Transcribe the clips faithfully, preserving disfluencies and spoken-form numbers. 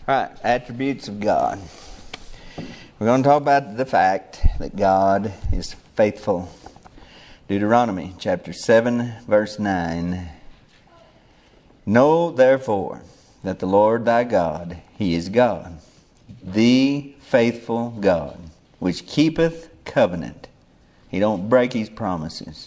All right, attributes of God. We're going to talk about the fact that God is faithful. Deuteronomy chapter seven, verse nine. Know therefore that the Lord thy God, He is God, the faithful God, which keepeth covenant. He don't break His promises.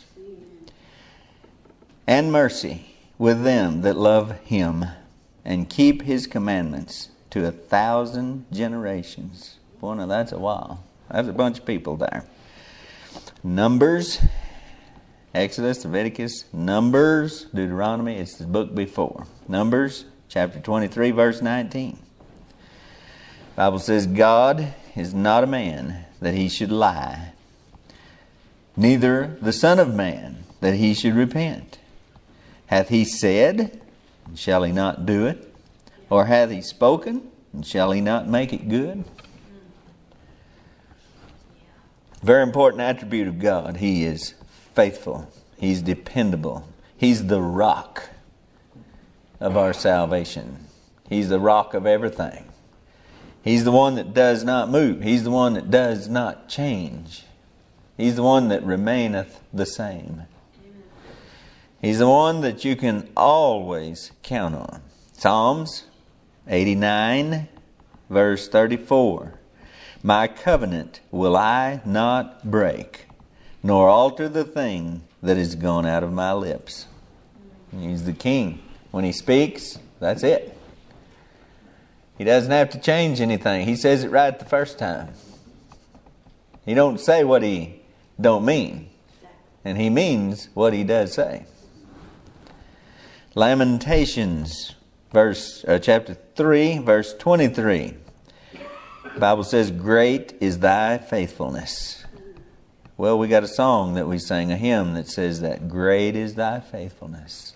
And mercy with them that love Him, and keep His commandments to a thousand generations. Boy, now that's a while. That's a bunch of people there. Numbers, Exodus, Leviticus, Numbers, Deuteronomy. It's the book before. Numbers, chapter twenty-three, verse nineteen. The Bible says, God is not a man that He should lie, neither the Son of Man that He should repent. Hath He said, and shall He not do it? Or hath He spoken, and shall He not make it good? Very important attribute of God. He is faithful. He's dependable. He's the rock of our salvation. He's the rock of everything. He's the one that does not move. He's the one that does not change. He's the one that remaineth the same. He's the one that you can always count on. Psalms eighty-nine, verse thirty-four. My covenant will I not break, nor alter the thing that is gone out of my lips. He's the king. When He speaks, that's it. He doesn't have to change anything. He says it right the first time. He don't say what He don't mean. And He means what He does say. Lamentations, verse uh, chapter three, verse twenty-three. The Bible says, great is thy faithfulness. Well, we got a song that we sang, a hymn that says that. Great is thy faithfulness.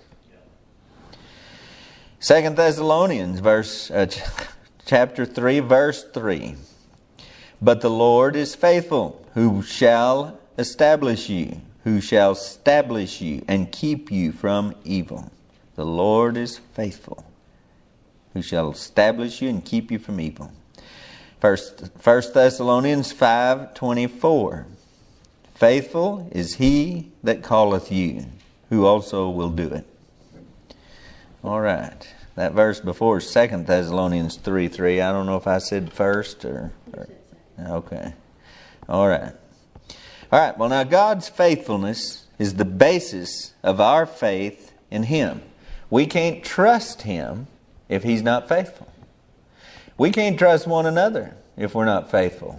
Second Thessalonians, verse uh, chapter three, verse three. But the Lord is faithful, who shall establish you, who shall establish you and keep you from evil. The Lord is faithful, who shall establish you and keep you from evil. First, First Thessalonians five twenty-four. Faithful is He that calleth you, who also will do it. All right. That verse before is Second Thessalonians three three. I don't know if I said first or, or... Okay. All right. All right. Well, now God's faithfulness is the basis of our faith in Him. We can't trust Him if He's not faithful. We can't trust one another if we're not faithful.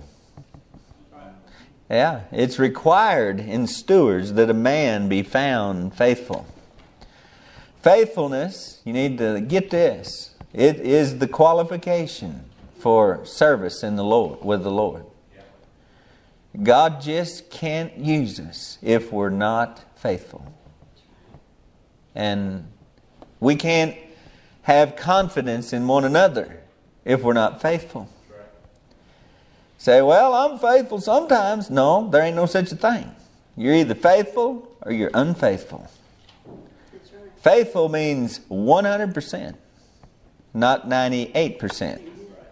Yeah, it's required in stewards that a man be found faithful. Faithfulness, you need to get this, it is the qualification for service in the Lord, with the Lord. God just can't use us if we're not faithful. And we can't have confidence in one another if we're not faithful. Say, well, I'm faithful sometimes. No, there ain't no such a thing. You're either faithful or you're unfaithful. That's right. Faithful means one hundred percent, not ninety-eight percent.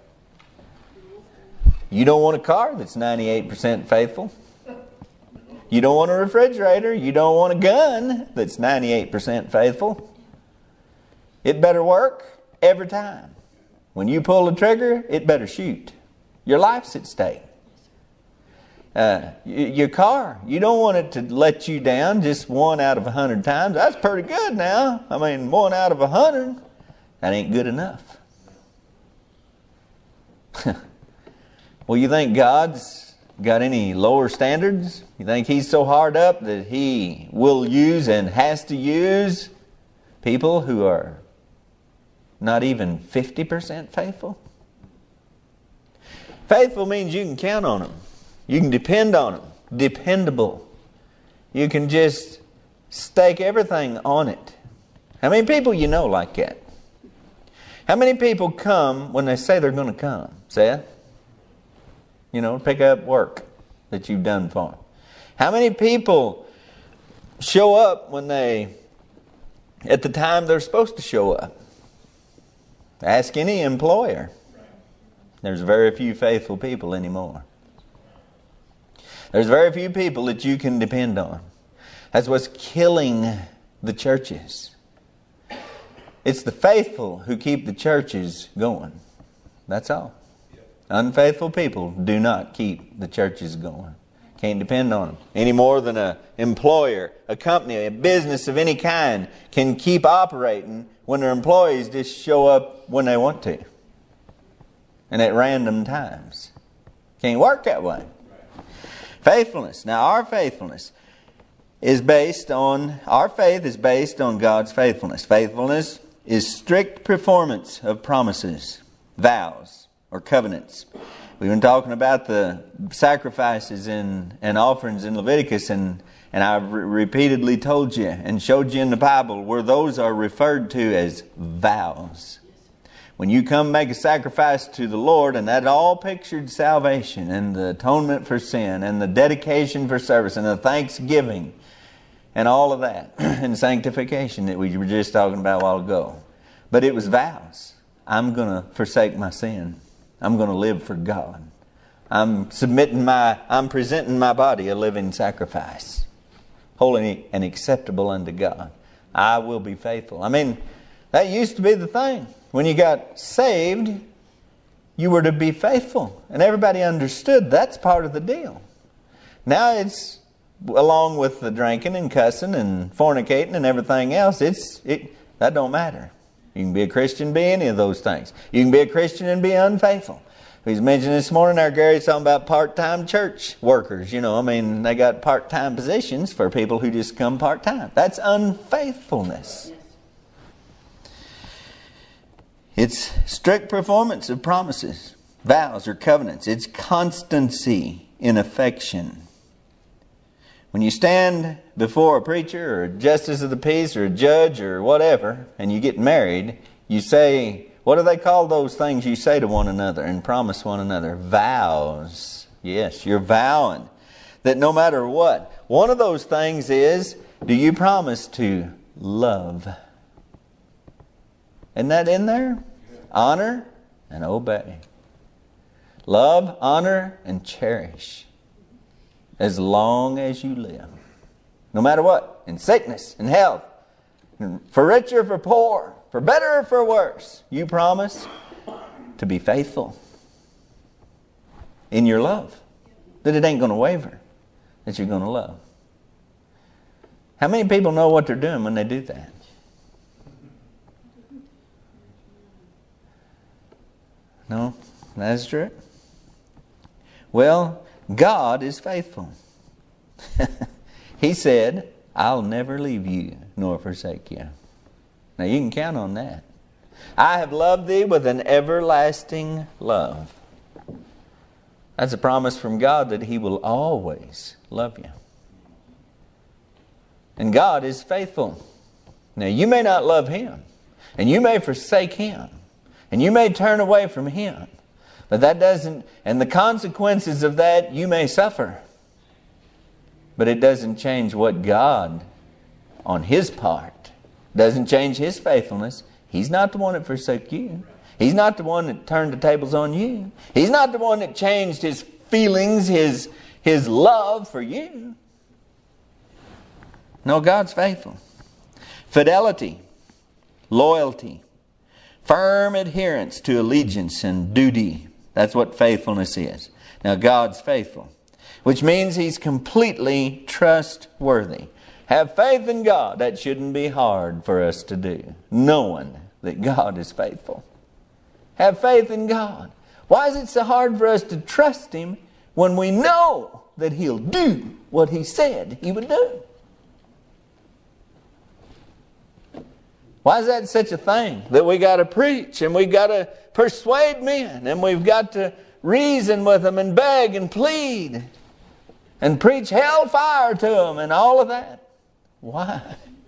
You don't want a car that's ninety-eight percent faithful. You don't want a refrigerator. You don't want a gun that's ninety-eight percent faithful. It better work every time. When you pull the trigger, it better shoot. Your life's at stake. Uh, your car, you don't want it to let you down just one out of a hundred times. That's pretty good now. I mean, one out of a hundred, that ain't good enough. Well, you think God's got any lower standards? You think He's so hard up that He will use and has to use people who are not even fifty percent faithful? Faithful means you can count on them. You can depend on them. Dependable. You can just stake everything on it. How many people you know like that? How many people come when they say they're going to come? Seth? You know, pick up work that you've done for them. How many people show up when they, at the time they're supposed to show up? Ask any employer. Right. There's very few faithful people anymore. There's very few people that you can depend on. That's what's killing the churches. It's the faithful who keep the churches going. That's all. Unfaithful people do not keep the churches going. Can't depend on them. Any more than an employer, a company, a business of any kind can keep operating when their employees just show up when they want to. And at random times. Can't work that way. Faithfulness. Now our faithfulness is based on, our faith is based on God's faithfulness. Faithfulness is strict performance of promises, vows, or covenants. We've been talking about the sacrifices and, and offerings in Leviticus, and, and I've re- repeatedly told you and showed you in the Bible where those are referred to as vows. When you come make a sacrifice to the Lord, and that all pictured salvation and the atonement for sin and the dedication for service and the thanksgiving and all of that and sanctification that we were just talking about a while ago. But it was vows. I'm going to forsake my sin. I'm going to live for God. I'm submitting my, I'm presenting my body a living sacrifice, holy and acceptable unto God. I will be faithful. I mean, that used to be the thing. When you got saved, you were to be faithful. And everybody understood that's part of the deal. Now it's, along with the drinking and cussing and fornicating and everything else, it's it that don't matter. You can be a Christian, be any of those things. You can be a Christian and be unfaithful. We was mentioning this morning, our Gary's talking about part-time church workers. You know, I mean, they got part-time positions for people who just come part-time. That's unfaithfulness. It's strict performance of promises, vows, or covenants. It's constancy in affection. When you stand before a preacher or a justice of the peace or a judge or whatever, and you get married, you say, what do they call those things you say to one another and promise one another? Vows. Yes, you're vowing that no matter what. One of those things is, do you promise to love? Isn't that in there? Honor and obey. Love, honor, and cherish. As long as you live. No matter what. In sickness, in health. For richer or for poor. For better or for worse. You promise to be faithful. In your love. That it ain't going to waver. That you're going to love. How many people know what they're doing when they do that? No? That's true. Well, God is faithful. He said, I'll never leave you nor forsake you. Now you can count on that. I have loved thee with an everlasting love. That's a promise from God that He will always love you. And God is faithful. Now you may not love Him. And you may forsake Him. And you may turn away from Him. But that doesn't, and the consequences of that you may suffer. But it doesn't change what God, on His part, doesn't change His faithfulness. He's not the one that forsook you. He's not the one that turned the tables on you. He's not the one that changed His feelings, His, His love for you. No, God's faithful. Fidelity, loyalty, firm adherence to allegiance and duty. That's what faithfulness is. Now God's faithful, which means He's completely trustworthy. Have faith in God. That shouldn't be hard for us to do. Knowing that God is faithful. Have faith in God. Why is it so hard for us to trust Him when we know that He'll do what He said He would do? Why is that such a thing? That we got to preach and we got to persuade men and we've got to reason with them and beg and plead and preach hellfire to them and all of that. Why?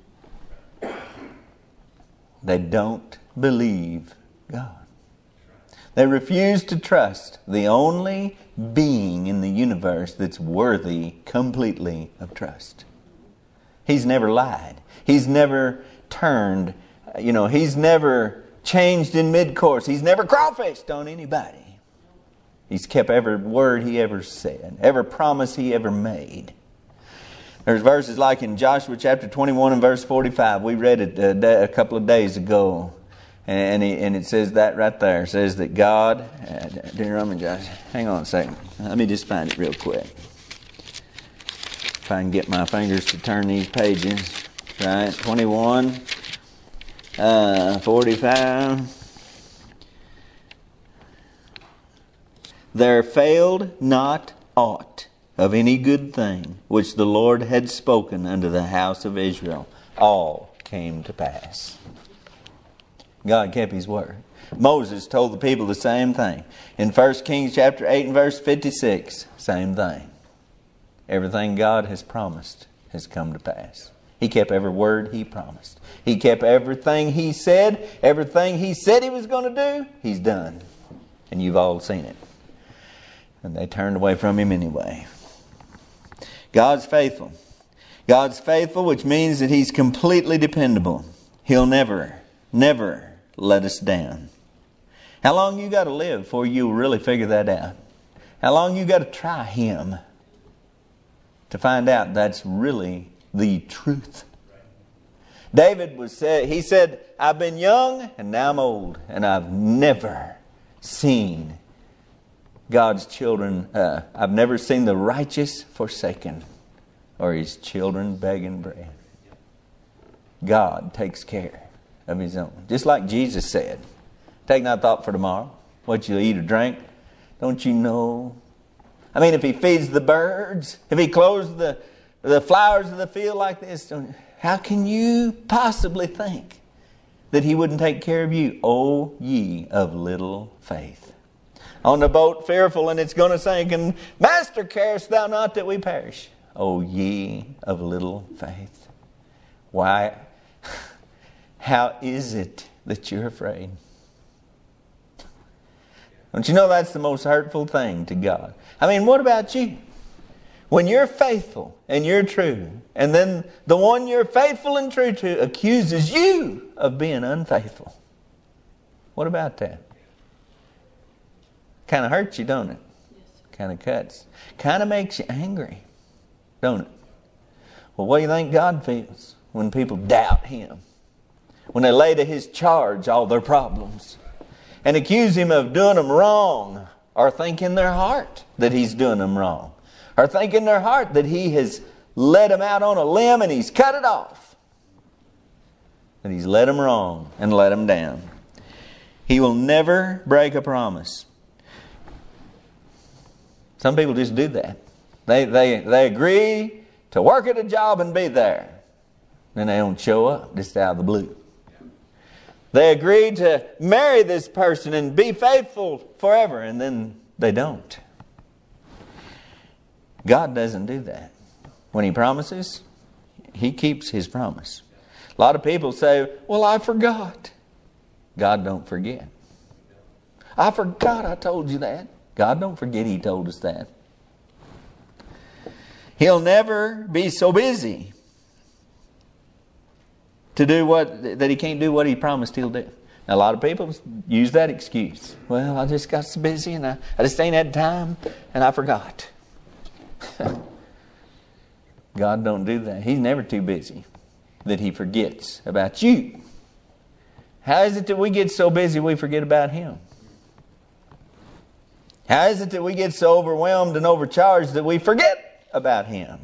They don't believe God. They refuse to trust the only being in the universe that's worthy completely of trust. He's never lied. He's never turned, you know, He's never changed in mid-course. He's never crawfished on anybody. He's kept every word He ever said, every promise He ever made. There's verses like in Joshua chapter twenty-one and verse forty-five. We read it a, day, a couple of days ago. And, he, and it says that right there. It says that God... Uh, Deuteronomy, Josh, hang on a second. Let me just find it real quick. If I can get my fingers to turn these pages. Right, twenty-one, uh, forty-five. There failed not aught of any good thing which the Lord had spoken unto the house of Israel. All came to pass. God kept His word. Moses told the people the same thing. In First Kings chapter eight and verse fifty-six, same thing. Everything God has promised has come to pass. He kept every word He promised. He kept everything He said. Everything He said He was going to do, He's done. And you've all seen it. And they turned away from Him anyway. God's faithful. God's faithful, which means that He's completely dependable. He'll never, never let us down. How long you got to live before you really figure that out? How long you got to try Him to find out that's really the truth? David was said, he said, I've been young and now I'm old, and I've never seen God's children, uh, I've never seen the righteous forsaken or His children begging bread. God takes care of His own. Just like Jesus said, take not thought for tomorrow, what you'll eat or drink. Don't you know? I mean, if He feeds the birds, if He clothes the, the flowers of the field like this, how can you possibly think that He wouldn't take care of you? O ye of little faith. On the boat fearful, and it's going to sink, and Master, carest thou not that we perish? O ye of little faith. Why? How is it that you're afraid? Don't you know that's the most hurtful thing to God? I mean, what about you? When you're faithful and you're true, and then the one you're faithful and true to accuses you of being unfaithful. What about that? Kind of hurts you, don't it? Yes. Kind of cuts. Kind of makes you angry, don't it? Well, what do you think God feels when people doubt Him? When they lay to His charge all their problems and accuse Him of doing them wrong, or think in their heart that He's doing them wrong, or think in their heart that He has led them out on a limb and He's cut it off, that He's led them wrong and let them down. He will never break a promise. Some people just do that. They, they, they agree to work at a job and be there. Then they don't show up, just out of the blue. They agree to marry this person and be faithful forever, and then they don't. God doesn't do that. When He promises, He keeps His promise. A lot of people say, well, I forgot. God don't forget. I forgot I told you that. God don't forget He told us that. He'll never be so busy to do what, that He can't do what He promised He'll do. Now, a lot of people use that excuse. Well, I just got so busy and I, I just ain't had time and I forgot. God don't do that. He's never too busy that He forgets about you. How is it that we get so busy we forget about Him? How is it that we get so overwhelmed and overcharged that we forget about Him?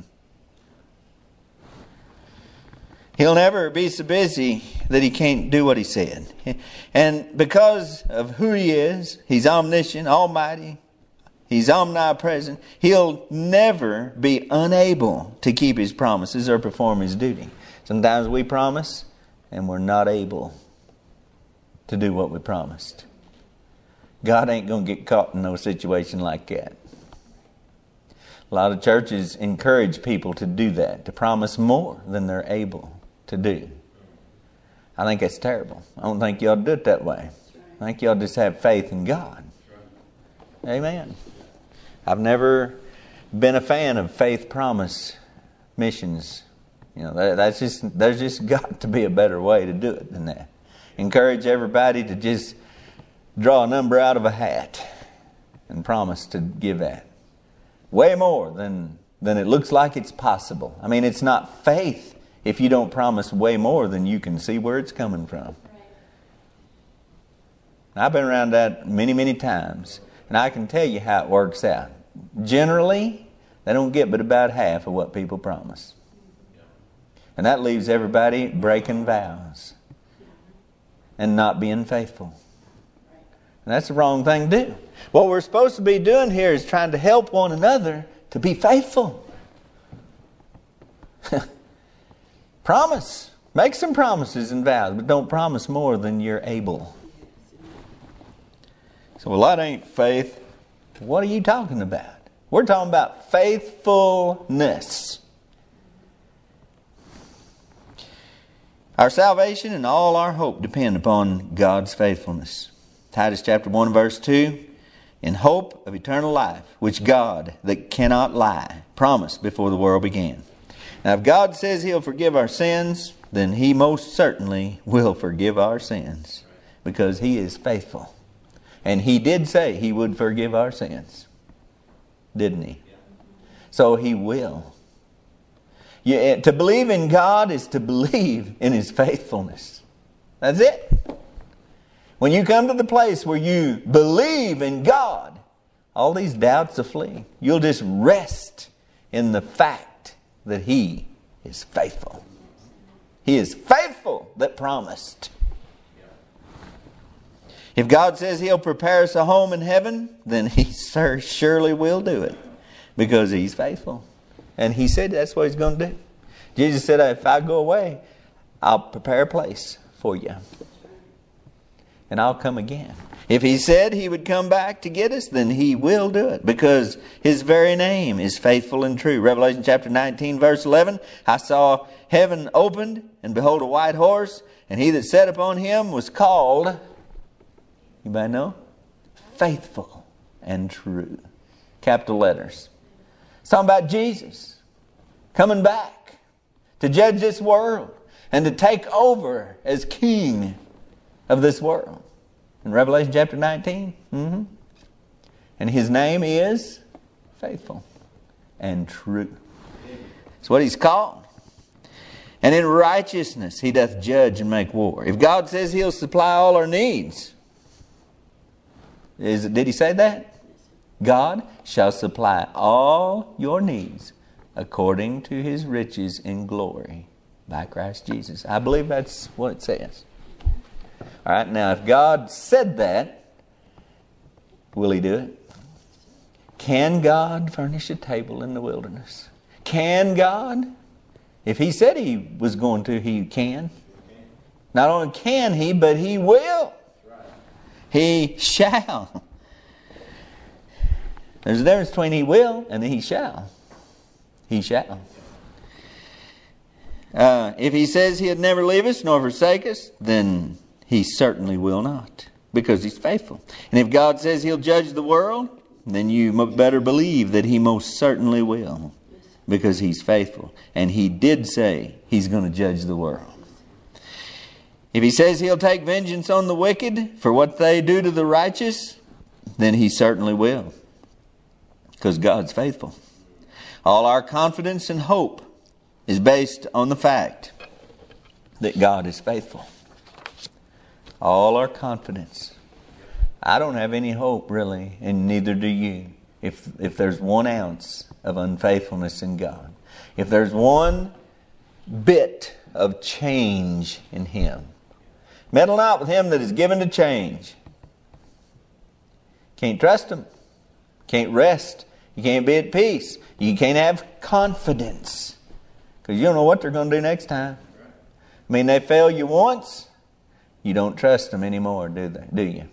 He'll never be so busy that He can't do what He said. And because of who He is, He's omniscient, almighty, He's omnipresent, He'll never be unable to keep His promises or perform His duty. Sometimes we promise and we're not able to do what we promised. God ain't going to get caught in no situation like that. A lot of churches encourage people to do that, to promise more than they're able to do. I think that's terrible. I don't think you ought to do it that way. I think you ought to just have faith in God. Amen. I've never been a fan of faith promise missions. You know, that, that's just there's just got to be a better way to do it than that. Encourage everybody to just draw a number out of a hat and promise to give that. Way more than, than it looks like it's possible. I mean, it's not faith if you don't promise way more than you can see where it's coming from. I've been around that many, many times, and I can tell you how it works out. Generally, they don't get but about half of what people promise. And that leaves everybody breaking vows and not being faithful. And that's the wrong thing to do. What we're supposed to be doing here is trying to help one another to be faithful. Promise. Make some promises and vows, but don't promise more than you're able. So, well, that ain't faith. What are you talking about? We're talking about faithfulness. Our salvation and all our hope depend upon God's faithfulness. Titus chapter one verse two, in hope of eternal life, which God, that cannot lie, promised before the world began. Now if God says He'll forgive our sins, then He most certainly will forgive our sins, because He is faithful. And He did say He would forgive our sins, didn't He? So He will. Yeah, to believe in God is to believe in His faithfulness. That's it. When you come to the place where you believe in God, all these doubts will flee. You'll just rest in the fact that He is faithful. He is faithful that promised. If God says He'll prepare us a home in heaven, then He surely will do it, because He's faithful. And He said that's what He's going to do. Jesus said, if I go away, I'll prepare a place for you. And I'll come again. If He said He would come back to get us, then He will do it, because His very name is faithful and true. Revelation chapter nineteen verse eleven, I saw heaven opened, and behold a white horse, and He that sat upon him was called, you might know, faithful and true. Capital letters. It's talking about Jesus coming back to judge this world and to take over as king of this world. In Revelation chapter nineteen. Mm-hmm. And His name is faithful and true. That's what He's called. And in righteousness He doth judge and make war. If God says He'll supply all our needs, is it, did He say that? God shall supply all your needs according to His riches in glory by Christ Jesus. I believe that's what it says. All right, now if God said that, will He do it? Can God furnish a table in the wilderness? Can God? If He said He was going to, He can. Not only can He, but He will. He shall. There's a difference between He will and He shall. He shall. Uh, if He says He'd never leave us nor forsake us, then He certainly will not, because He's faithful. And if God says He'll judge the world, then you better believe that He most certainly will, because He's faithful. And He did say He's going to judge the world. If He says He'll take vengeance on the wicked for what they do to the righteous, then He certainly will, because God's faithful. All our confidence and hope is based on the fact that God is faithful. All our confidence. I don't have any hope, really, and neither do you, if if there's one ounce of unfaithfulness in God. If there's one bit of change in Him. Meddle not with him that is given to change. Can't trust him. Can't rest. You can't be at peace. You can't have confidence, because you don't know what they're going to do next time. I mean, they fail you once, you don't trust them anymore, do they? Do you?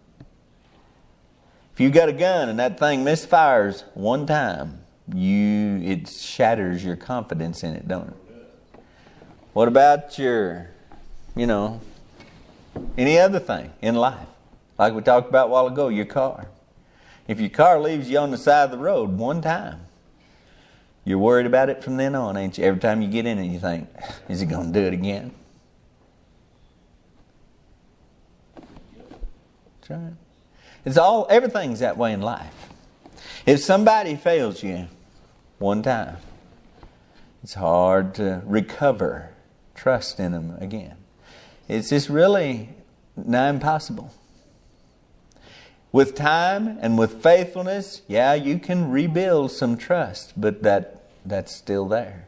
If you got a gun and that thing misfires one time, you it shatters your confidence in it, don't it? What about your, you know, any other thing in life? Like we talked about a while ago, your car. If your car leaves you on the side of the road one time, you're worried about it from then on, ain't you? Every time you get in it, you think, is he going to do it again? That's right. It's all, everything's that way in life. If somebody fails you one time, it's hard to recover trust in them again. It's just really nigh impossible. With time and with faithfulness, yeah, you can rebuild some trust, but that that's still there.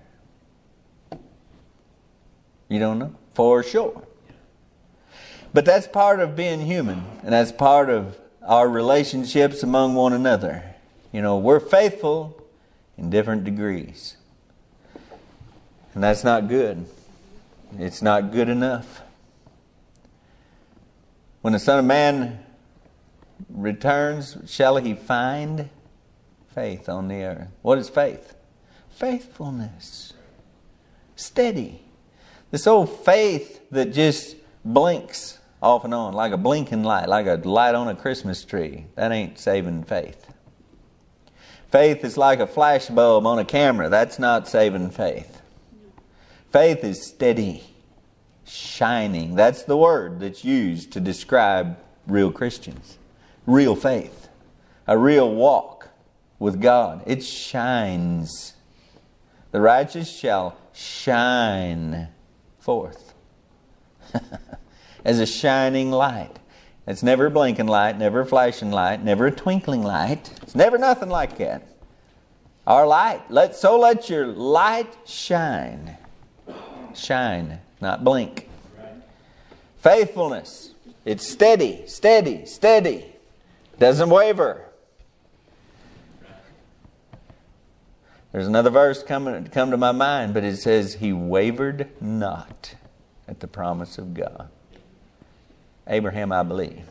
You don't know? For sure. But that's part of being human, and that's part of our relationships among one another. You know, we're faithful in different degrees. And that's not good. It's not good enough. When the Son of Man returns, shall he find faith on the earth? What is faith? Faithfulness. Steady. This old faith that just blinks off and on, like a blinking light, like a light on a Christmas tree. That ain't saving faith. Faith is like a flash bulb on a camera. That's not saving faith. Faith is steady, shining. That's the word that's used to describe real Christians. Real faith. A real walk with God. It shines. The righteous shall shine forth as a shining light. It's never a blinking light, never a flashing light, never a twinkling light. It's never nothing like that. Our light, let so let your light shine. Shine, not blink. Faithfulness. It's steady, steady, steady. Doesn't waver. There's another verse coming come to my mind, but it says, he wavered not at the promise of God. Abraham, I believe.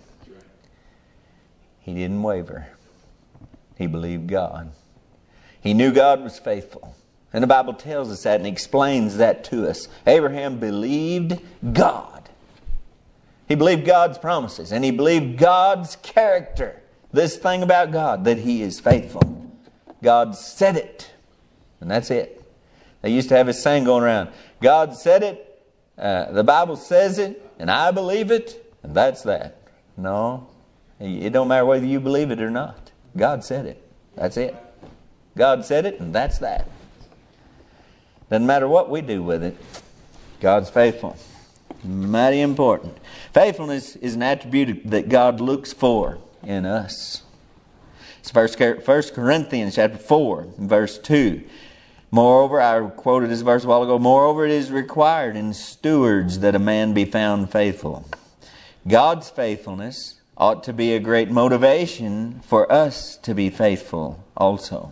He didn't waver. He believed God. He knew God was faithful. And the Bible tells us that and explains that to us. Abraham believed God. He believed God's promises. And he believed God's character. This thing about God, that He is faithful. God said it. And that's it. They used to have this saying going around. God said it. Uh, the Bible says it. And I believe it. And that's that. No. It don't matter whether you believe it or not. God said it. That's it. God said it. And that's that. Doesn't matter what we do with it. God's faithful. Mighty important. Faithfulness is an attribute that God looks for in us. It's First Corinthians chapter four, verse two. Moreover, I quoted this verse a while ago. Moreover, it is required in stewards that a man be found faithful. God's faithfulness ought to be a great motivation for us to be faithful also.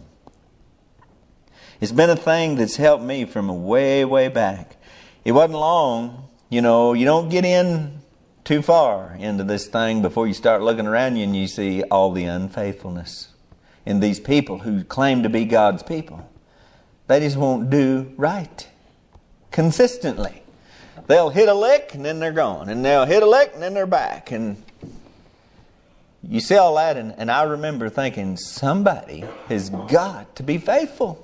It's been a thing that's helped me from way, way back. It wasn't long. You know, you don't get in too far into this thing before you start looking around you and you see all the unfaithfulness in these people who claim to be God's people. They just won't do right consistently. They'll hit a lick and then they're gone. And they'll hit a lick and then they're back. And you see all that, and, and I remember thinking, somebody has got to be faithful.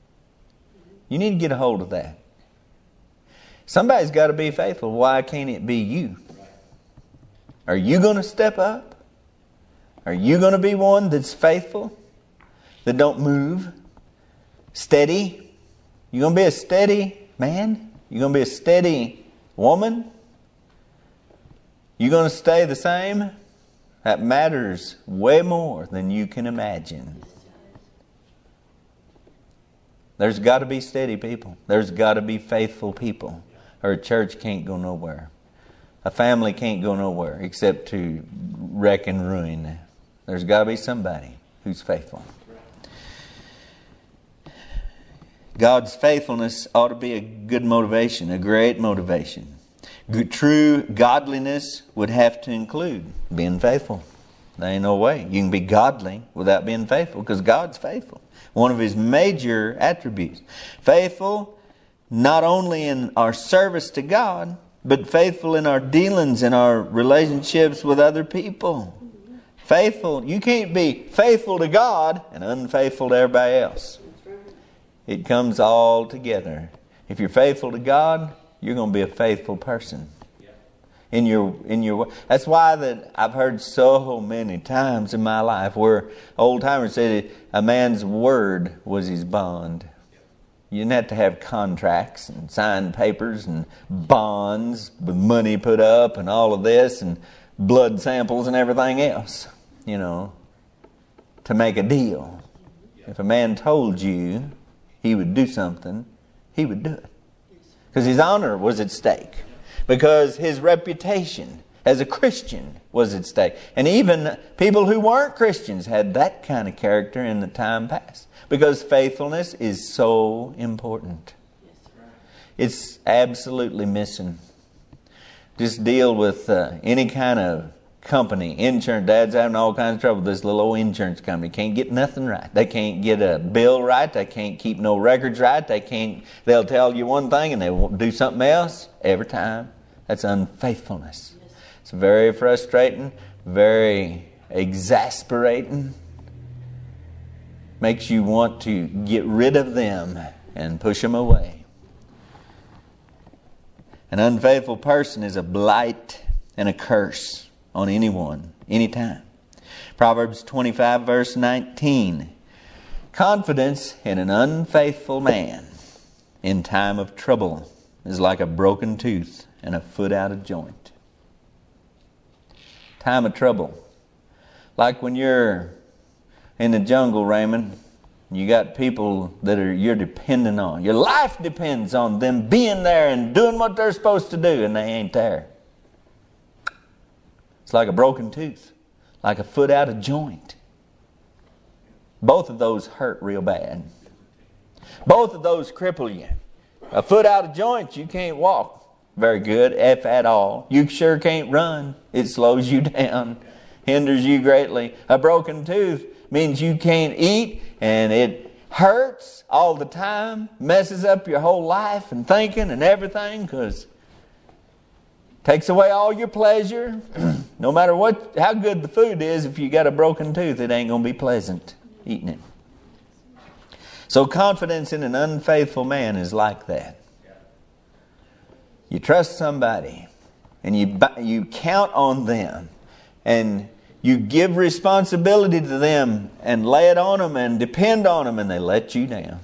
You need to get a hold of that. Somebody's got to be faithful. Why can't it be you? Are you going to step up? Are you going to be one that's faithful? That don't move? Steady? You going to be a steady man? You going to be a steady woman? You going to stay the same? That matters way more than you can imagine. There's got to be steady people. There's got to be faithful people. Or a church can't go nowhere. A family can't go nowhere except to wreck and ruin. There's got to be somebody who's faithful. God's faithfulness ought to be a good motivation, a great motivation. Good, true godliness would have to include being faithful. There ain't no way you can be godly without being faithful, because God's faithful. One of His major attributes. Faithful not only in our service to God, but faithful in our dealings and our relationships with other people. Faithful. You can't be faithful to God and unfaithful to everybody else. It comes all together. If you're faithful to God, you're going to be a faithful person. in your in your. That's why that I've heard so many times in my life where old timers said a man's word was his bond. You didn't have to have contracts and sign papers and bonds with money put up and all of this and blood samples and everything else, you know, to make a deal. If a man told you he would do something, he would do it. Because his honor was at stake. Because his reputation as a Christian was at stake. And even people who weren't Christians had that kind of character in the time past. Because faithfulness is so important. It's absolutely missing. Just deal with uh, any kind of company, insurance. Dad's having all kinds of trouble with this little old insurance company. Can't get nothing right. They can't get a bill right. They can't keep no records right. They can't. They'll tell you one thing and they won't do something else every time. That's unfaithfulness. It's very frustrating, very exasperating. Makes you want to get rid of them and push them away. An unfaithful person is a blight and a curse on anyone, anytime. Proverbs twenty-five, verse nineteen. Confidence in an unfaithful man in time of trouble is like a broken tooth and a foot out of joint. Time of trouble. Like when you're in the jungle, Raymond, you got people that are you're dependent on. Your life depends on them being there and doing what they're supposed to do, and they ain't there. It's like a broken tooth, like a foot out of joint. Both of those hurt real bad. Both of those cripple you. A foot out of joint, you can't walk very good, if at all. You sure can't run. It slows you down, hinders you greatly. A broken tooth means you can't eat, and it hurts all the time, messes up your whole life and thinking and everything, because takes away all your pleasure. No matter what, how good the food is, if you got a broken tooth, it ain't going to be pleasant eating it. So confidence in an unfaithful man is like that. You trust somebody, and you you count on them, and you give responsibility to them, and lay it on them, and depend on them, and they let you down.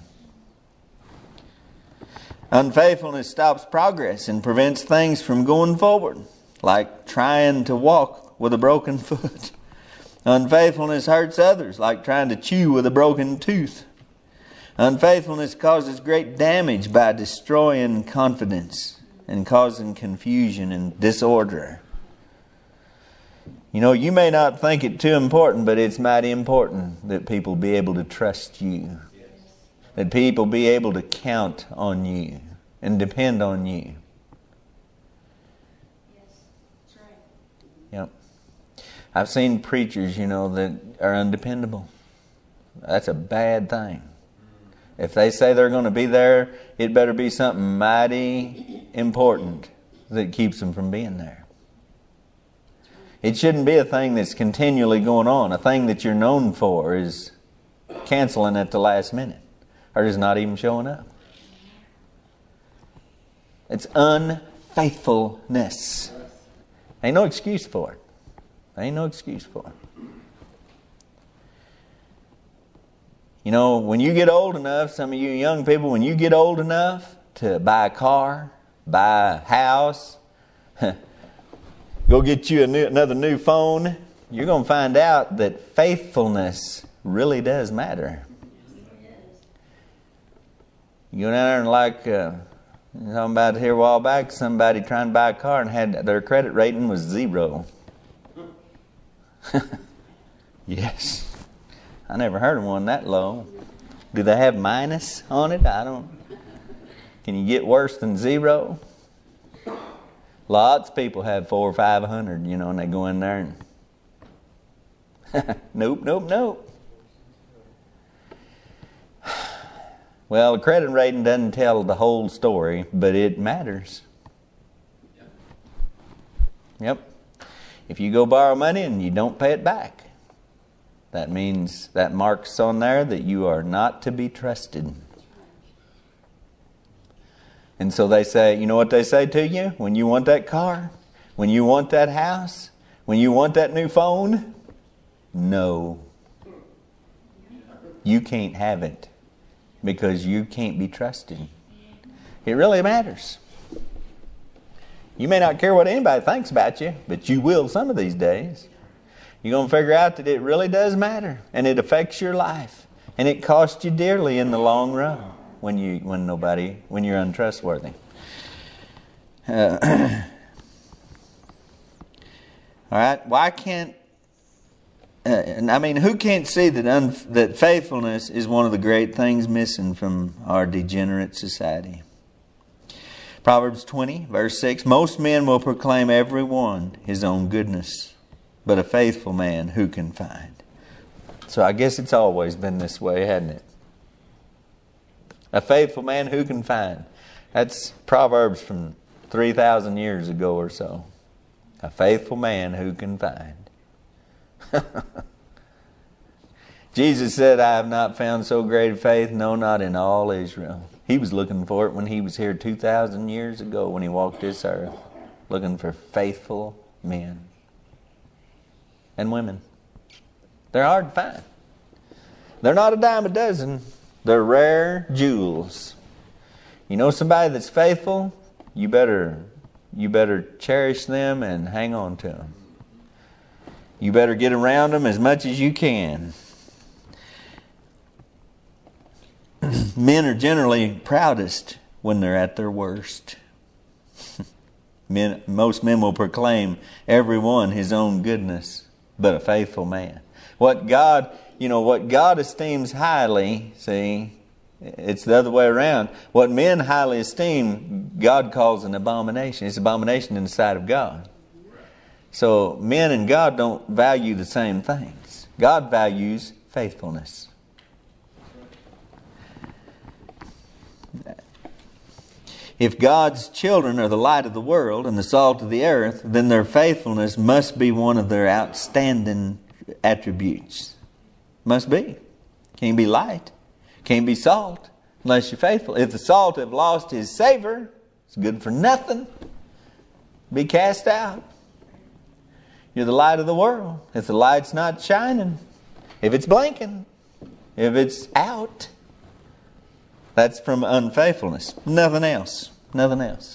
Unfaithfulness stops progress and prevents things from going forward, like trying to walk with a broken foot. Unfaithfulness hurts others, like trying to chew with a broken tooth. Unfaithfulness causes great damage by destroying confidence and causing confusion and disorder. You know, you may not think it too important, but it's mighty important that people be able to trust you. That people be able to count on you and depend on you. Yes, that's right. Yep. I've seen preachers, you know, that are undependable. That's a bad thing. If they say they're going to be there, it better be something mighty important that keeps them from being there. It shouldn't be a thing that's continually going on. A thing that you're known for is canceling at the last minute, or just not even showing up. It's unfaithfulness. Ain't no excuse for it. Ain't no excuse for it. You know, when you get old enough, some of you young people, when you get old enough to buy a car, buy a house, go get you a new, another new phone, you're going to find out that faithfulness really does matter. You go down there and like, uh, talking about here a while back, somebody trying to buy a car and had their credit rating was zero. Yes. I never heard of one that low. Do they have minus on it? I don't. Can you get worse than zero? Lots of people have four or five hundred, you know, and they go in there and nope, nope, nope. Well, the credit rating doesn't tell the whole story, but it matters. Yep. If you go borrow money and you don't pay it back, that means that marks on there that you are not to be trusted. And so they say, you know what they say to you when you want that car? When you want that house? When you want that new phone? No. You can't have it because you can't be trusted. It really matters. You may not care what anybody thinks about you, but you will some of these days. You're going to figure out that it really does matter, and it affects your life, and it costs you dearly in the long run when you when nobody when you're untrustworthy. Uh, all right, why can't? Uh, and I mean, who can't see that un, that faithfulness is one of the great things missing from our degenerate society? Proverbs twenty, verse six, most men will proclaim every one his own goodness, but a faithful man who can find? So I guess it's always been this way, hasn't it? A faithful man who can find. That's Proverbs from three thousand years ago or so. A faithful man who can find. Jesus said, I have not found so great a faith, no, not in all Israel. He was looking for it when he was here two thousand years ago when he walked this earth. Looking for faithful men and women. They're hard to find. They're not a dime a dozen. They're rare jewels. You know somebody that's faithful? You better, you better cherish them and hang on to them. You better get around them as much as you can. Men are generally proudest when they're at their worst. Men, most men will proclaim every one his own goodness, but a faithful man. What God, you know, what God esteems highly, see, it's the other way around. What men highly esteem, God calls an abomination. It's an abomination in the sight of God. So men and God don't value the same things. God values faithfulness. If God's children are the light of the world and the salt of the earth, then their faithfulness must be one of their outstanding attributes. Must be. Can't be light. Can't be salt unless you're faithful. If the salt have lost his savor, it's good for nothing. Be cast out. You're the light of the world. If the light's not shining, if it's blinking, if it's out, that's from unfaithfulness. Nothing else. Nothing else.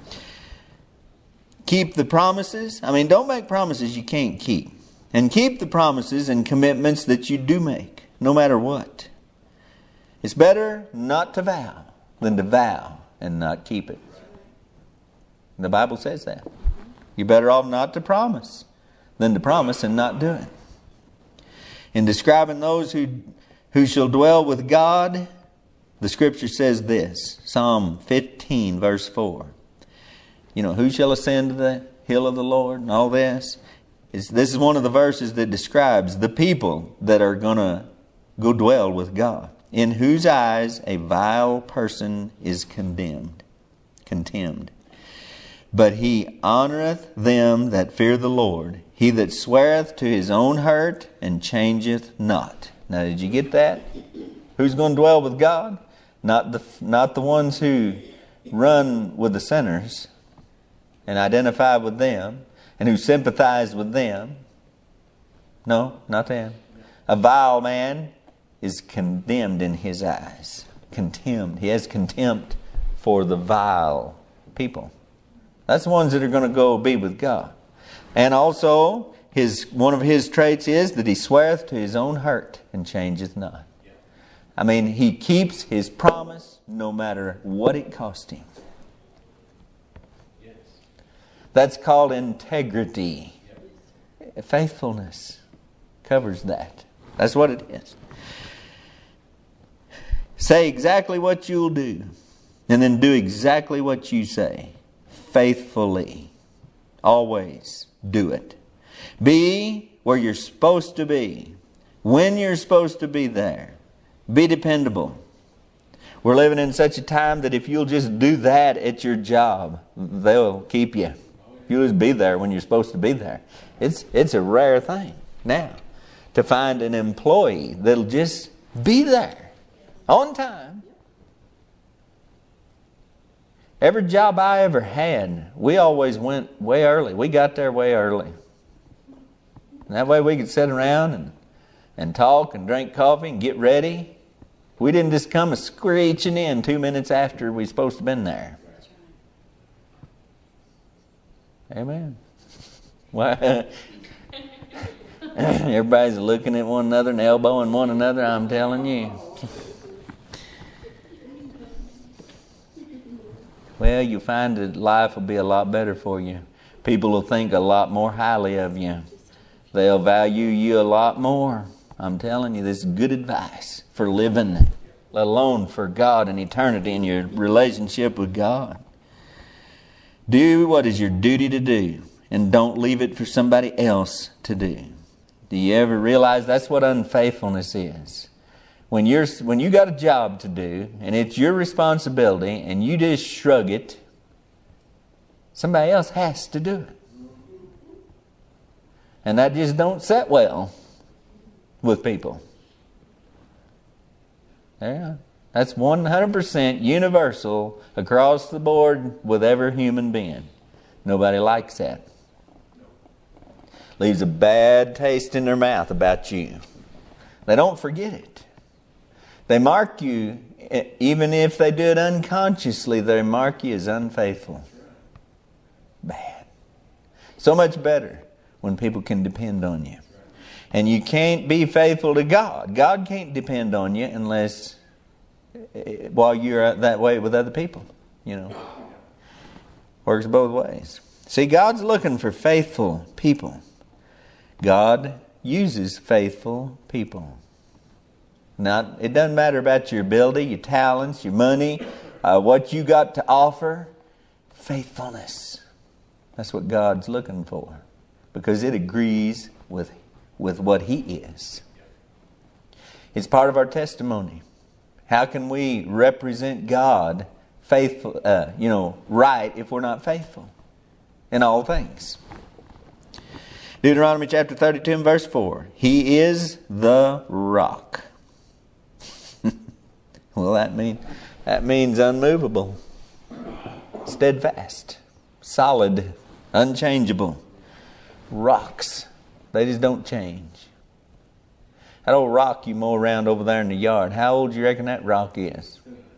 Keep the promises. I mean, don't make promises you can't keep. And keep the promises and commitments that you do make, no matter what. It's better not to vow than to vow and not keep it. The Bible says that. You're better off not to promise than to promise and not do it. In describing those who, who shall dwell with God, the Scripture says this, Psalm fifteen, verse four. You know, who shall ascend to the hill of the Lord and all this? It's, this is one of the verses that describes the people that are going to go dwell with God, in whose eyes a vile person is condemned, contemned. But he honoreth them that fear the Lord. He that sweareth to his own hurt and changeth not. Now, did you get that? Who's going to dwell with God? Not the not the ones who run with the sinners and identify with them and who sympathize with them. No, not them. A vile man is condemned in his eyes. Contemned. He has contempt for the vile people. That's the ones that are going to go be with God. And also, his one of his traits is that he sweareth to his own hurt and changeth not. I mean, he keeps his promise no matter what it cost him. Yes. That's called integrity. Yes. Faithfulness covers that. That's what it is. Say exactly what you'll do, and then do exactly what you say. Faithfully. Always do it. Be where you're supposed to be. When you're supposed to be there. Be dependable. We're living in such a time that if you'll just do that at your job, they'll keep you. If you'll just be there when you're supposed to be there. It's it's a rare thing now to find an employee that'll just be there on time. Every job I ever had, we always went way early. We got there way early. And that way we could sit around and, and talk and drink coffee and get ready. We didn't just come a screeching in two minutes after we were supposed to have been there. Amen. Well, everybody's looking at one another and elbowing one another, I'm telling you. Well, you'll find that life will be a lot better for you. People will think a lot more highly of you. They'll value you a lot more. I'm telling you, this is good advice for living, let alone for God and eternity and your relationship with God. Do what is your duty to do, and don't leave it for somebody else to do. Do you ever realize that's what unfaithfulness is? When you're when you got a job to do, and it's your responsibility, and you just shrug it, somebody else has to do it. And that just don't set well with people. Yeah, that's one hundred percent universal across the board with every human being. Nobody likes that. Leaves a bad taste in their mouth about you. They don't forget it. They mark you, even if they do it unconsciously, they mark you as unfaithful. Bad. So much better when people can depend on you. And you can't be faithful to God. God can't depend on you unless while you're that way with other people. You know. Works both ways. See, God's looking for faithful people. God uses faithful people. Not, it doesn't matter about your ability, your talents, your money, uh, what you got to offer. Faithfulness. That's what God's looking for. Because it agrees with, with what He is. It's part of our testimony. How can we represent God faithful, uh, you know, right if we're not faithful in all things? Deuteronomy chapter thirty-two and verse four. He is the rock. Well, that mean that means unmovable, steadfast, solid, unchangeable. Rocks, they just don't change. That old rock you mow around over there in the yard, how old do you reckon that rock is?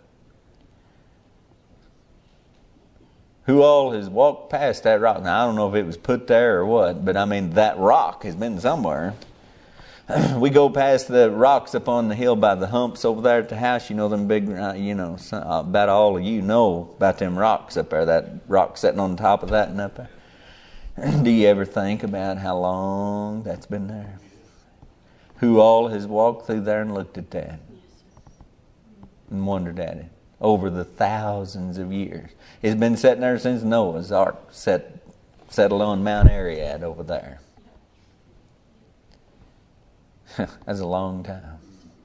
Who all has walked past that rock? Now, I don't know if it was put there or what, but I mean, that rock has been somewhere. We go past the rocks up on the hill by the humps over there at the house. You know them big, uh, you know, about all of you know about them rocks up there. That rock sitting on top of that and up there. Do you ever think about how long that's been there? Who all has walked through there and looked at that and wondered at it over the thousands of years? It's been sitting there since Noah's Ark set, settled on Mount Ararat over there. That's a long time.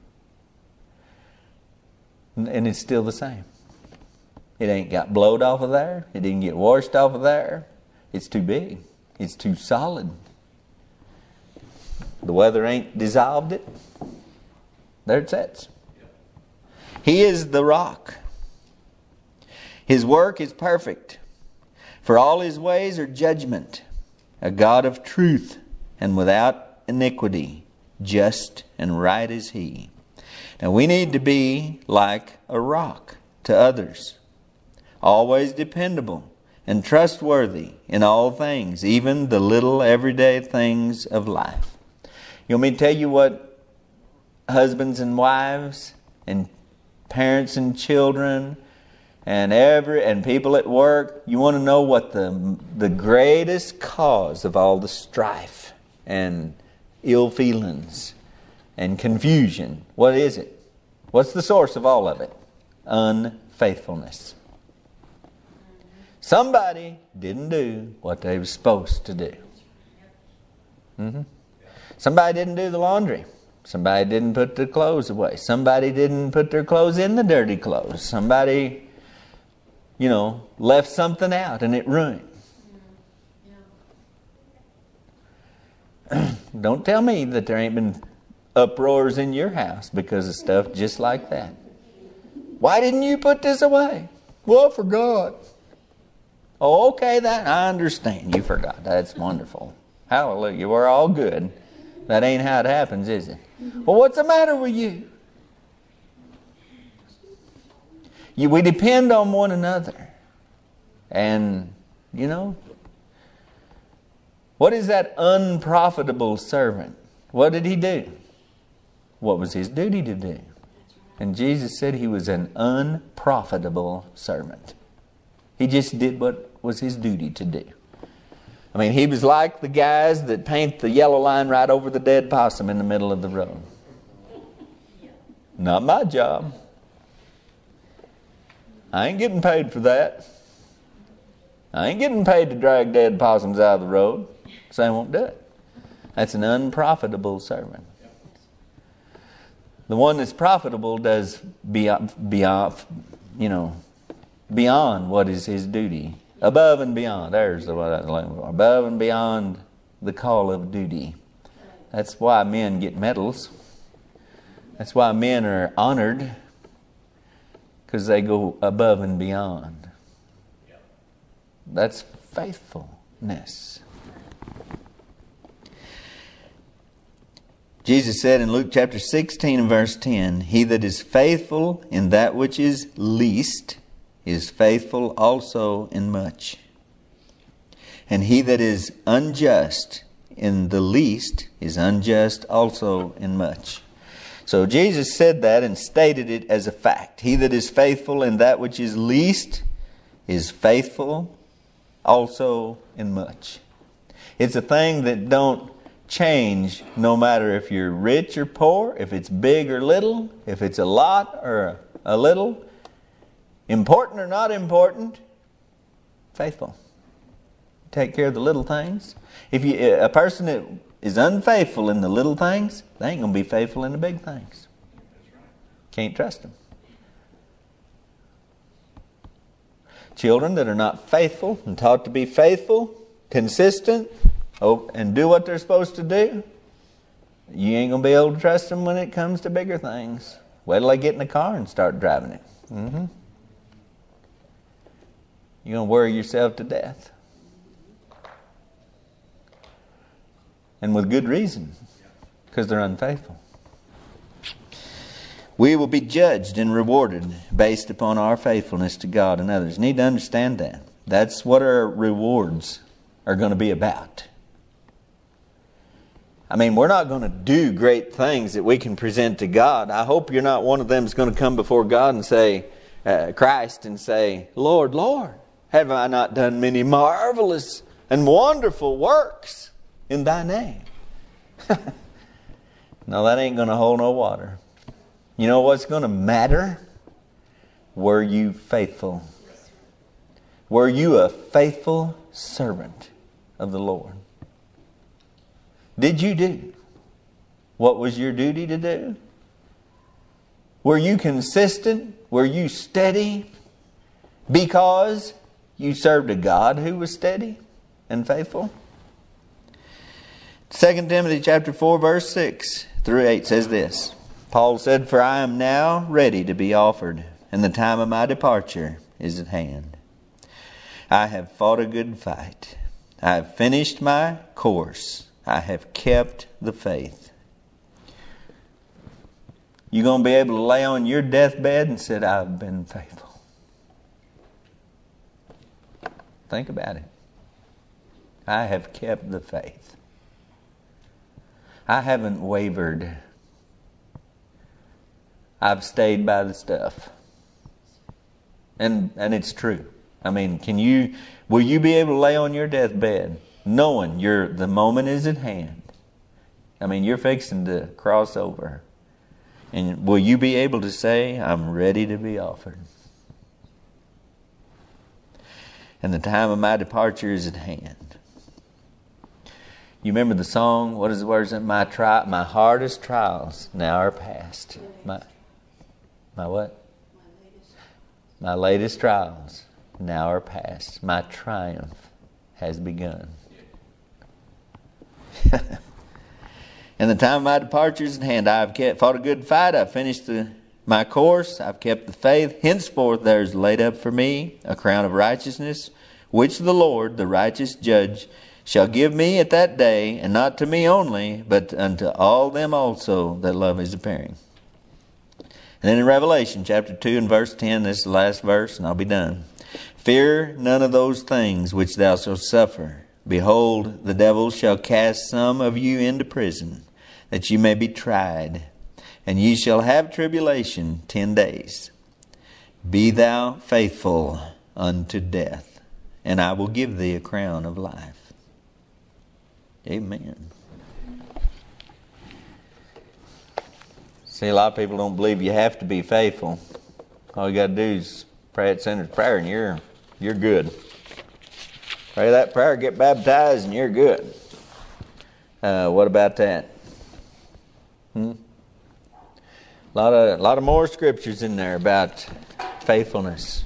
And it's still the same. It ain't got blowed off of there. It didn't get washed off of there. It's too big. It's too solid. The weather ain't dissolved it. There it sits. He is the rock. His work is perfect. For all His ways are judgment. A God of truth and without iniquity. Just and right is He. Now we need to be like a rock to others. Always dependable and trustworthy in all things, even the little everyday things of life. You want me to tell you what husbands and wives and parents and children and every and people at work, you want to know what the the greatest cause of all the strife and ill feelings and confusion, what is it? What's the source of all of it? Unfaithfulness. Somebody didn't do what they were supposed to do. Mm-hmm. Somebody didn't do the laundry. Somebody didn't put their clothes away. Somebody didn't put their clothes in the dirty clothes. Somebody, you know, left something out and it ruined. Don't tell me that there ain't been uproars in your house because of stuff just like that. Why didn't you put this away? Well, I forgot. Oh, okay, that I understand. You forgot. That's wonderful. Hallelujah. We're all good. That ain't how it happens, is it? Well, what's the matter with you? you we depend on one another. And, you know, what is that unprofitable servant? What did he do? What was his duty to do? And Jesus said he was an unprofitable servant. He just did what was his duty to do. I mean, he was like the guys that paint the yellow line right over the dead possum in the middle of the road. Not my job. I ain't getting paid for that. I ain't getting paid to drag dead possums out of the road, so I won't do it. That's an unprofitable servant. The one that's profitable does beyond, beyond, you know, beyond what is his duty. Above and beyond. There's the word I was looking for. Above and beyond the call of duty. That's why men get medals. That's why men are honored. Because they go above and beyond. That's faithfulness. Jesus said in Luke chapter sixteen and verse ten, "He that is faithful in that which is least is faithful also in much. And he that is unjust in the least is unjust also in much." So Jesus said that and stated it as a fact. He that is faithful in that which is least is faithful also in much. It's a thing that don't change no matter if you're rich or poor, if it's big or little, if it's a lot or a little, important or not important, faithful. Take care of the little things. If you a person that is unfaithful in the little things, they ain't going to be faithful in the big things. Can't trust them. Children that are not faithful and taught to be faithful, consistent, and do what they're supposed to do, you ain't going to be able to trust them when it comes to bigger things. Wait till they get in the car and start driving it. Mm-hmm. You're going to worry yourself to death. And with good reason. Because they're unfaithful. We will be judged and rewarded based upon our faithfulness to God and others. You need to understand that. That's what our rewards are going to be about. I mean, we're not going to do great things that we can present to God. I hope you're not one of them that's going to come before God and say, uh, Christ, and say, "Lord, Lord, have I not done many marvelous and wonderful works in thy name?" No, that ain't going to hold no water. You know what's going to matter? Were you faithful? Were you a faithful servant of the Lord? Did you do what was your duty to do? Were you consistent? Were you steady? Because you served a God who was steady and faithful? Second Timothy chapter four verse six through eight says this. Paul said, "For I am now ready to be offered, and the time of my departure is at hand. I have fought a good fight. I have finished my course. I have kept the faith." You're going to be able to lay on your deathbed and say, "I've been faithful." Think about it. I have kept the faith. I haven't wavered. I've stayed by the stuff. And and it's true. I mean, can you will you be able to lay on your deathbed knowing you're the moment is at hand? I mean, you're fixing to cross over. And will you be able to say, "I'm ready to be offered"? And the time of my departure is at hand. You remember the song? What is the words? My tri- my hardest trials now are past. My my what? My latest trials now are past. My triumph has begun. And the time of my departure is at hand. I have kept, fought a good fight. I've finished the, my course. I've kept the faith. Henceforth there is laid up for me a crown of righteousness, which the Lord, the righteous judge, shall give me at that day, and not to me only, but unto all them also that love his appearing. And then in Revelation chapter two and verse ten, this is the last verse, and I'll be done. Fear none of those things which thou shalt suffer. Behold, the devil shall cast some of you into prison, that ye may be tried. And ye shall have tribulation ten days. Be thou faithful unto death, and I will give thee a crown of life. Amen. See, a lot of people don't believe you have to be faithful. All you got to do is pray that sinner's prayer and you're you're good. Pray that prayer, get baptized, and you're good. Uh, what about that? Hmm? A lot of a lot of more scriptures in there about faithfulness.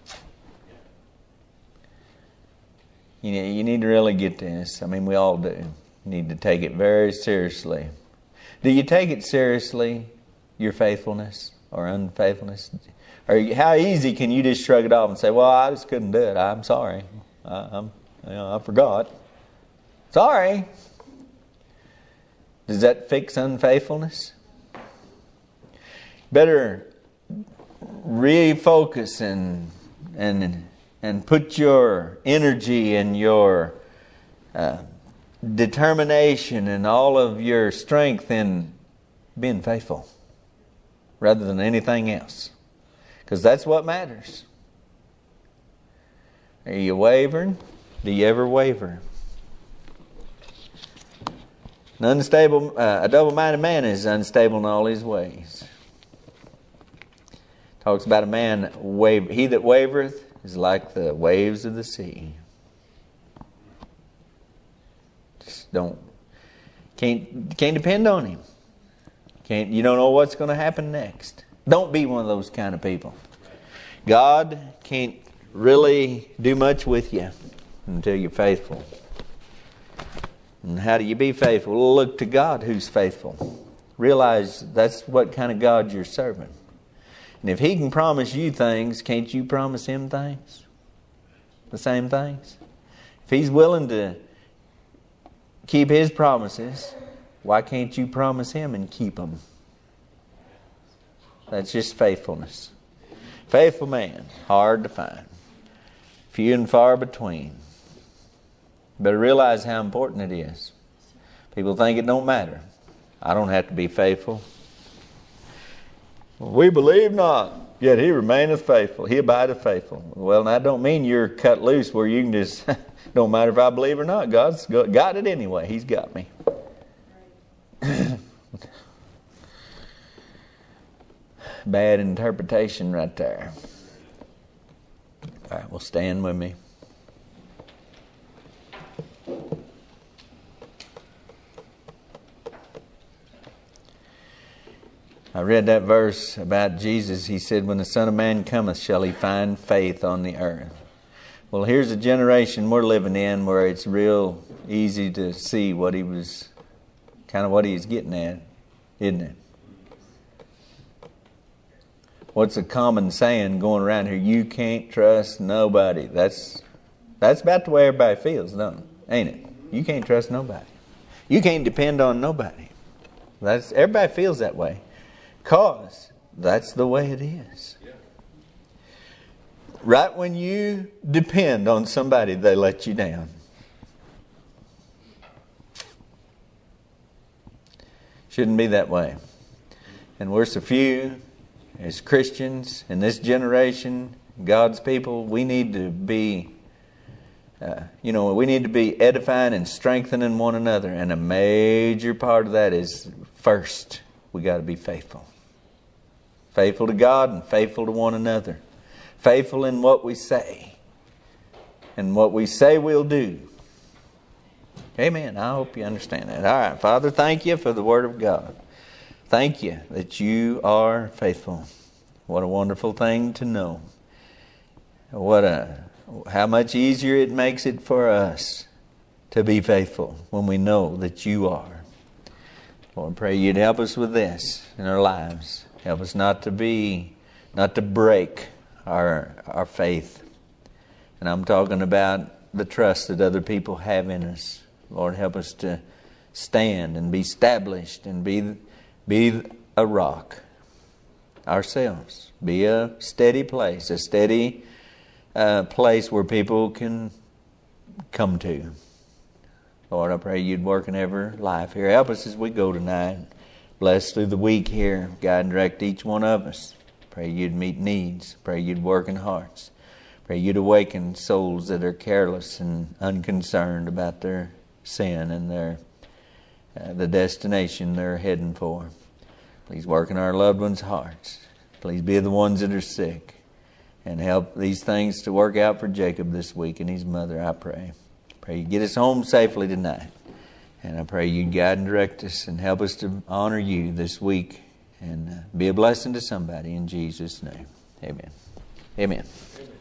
You know, you need to really get this. I mean, we all do. You need to take it very seriously. Do you take it seriously, your faithfulness or unfaithfulness? Or how easy can you just shrug it off and say, "Well, I just couldn't do it. I'm sorry. I, I'm, you know, I forgot. Sorry." Does that fix unfaithfulness? Better refocus and and and put your energy and your uh, determination and all of your strength in being faithful rather than anything else, because that's what matters. Are you wavering? Do you ever waver? An unstable, uh, a double-minded man is unstable in all his ways. Talks about a man, waver, he that wavereth is like the waves of the sea. Just don't, can't, can't depend on him. Can't, you don't know what's going to happen next. Don't be one of those kind of people. God can't really do much with you until you're faithful. And how do you be faithful? Well, look to God who's faithful. Realize that's what kind of God you're serving. And if He can promise you things, can't you promise Him things? The same things? If He's willing to keep His promises, why can't you promise Him and keep them? That's just faithfulness. Faithful man, hard to find. Few and far between. Better realize how important it is. People think it don't matter. I don't have to be faithful. We believe not, yet He remaineth faithful. He abideth faithful. Well, that don't mean you're cut loose where you can just, don't matter if I believe or not. God's got it anyway. He's got me. Bad interpretation right there. All right, well, stand with me. I read that verse about Jesus. He said, when the Son of Man cometh, shall He find faith on the earth. Well, here's a generation we're living in where it's real easy to see what He was, kind of what He's getting at, isn't it? What's a common saying going around here? You can't trust nobody. That's that's about the way everybody feels, don't it? Ain't it? You can't trust nobody. You can't depend on nobody. That's everybody feels that way. Because that's the way it is. Right when you depend on somebody, they let you down. Shouldn't be that way. And we're so few as Christians in this generation, God's people, we need to be, uh, you know, we need to be edifying and strengthening one another. And a major part of that is, first, we got to be faithful. Faithful to God and faithful to one another. Faithful in what we say. And what we say we'll do. Amen. I hope you understand that. All right, Father, thank you for the Word of God. Thank you that you are faithful. What a wonderful thing to know. What a how much easier it makes it for us to be faithful when we know that you are. Lord, I pray you'd help us with this in our lives. Help us not to be, not to break our our faith. And I'm talking about the trust that other people have in us. Lord, help us to stand and be established and be, be a rock ourselves. Be a steady place, a steady uh, place where people can come to. Lord, I pray You'd work in every life here. Help us as we go tonight. Bless through the week here. Guide and direct each one of us. Pray You'd meet needs. Pray You'd work in hearts. Pray You'd awaken souls that are careless and unconcerned about their sin and their uh, the destination they're heading for. Please work in our loved ones' hearts. Please be the ones that are sick. And help these things to work out for Jacob this week and his mother, I pray. Pray You get us home safely tonight. And I pray You guide and direct us and help us to honor You this week and uh, be a blessing to somebody in Jesus' name. Amen. Amen. Amen.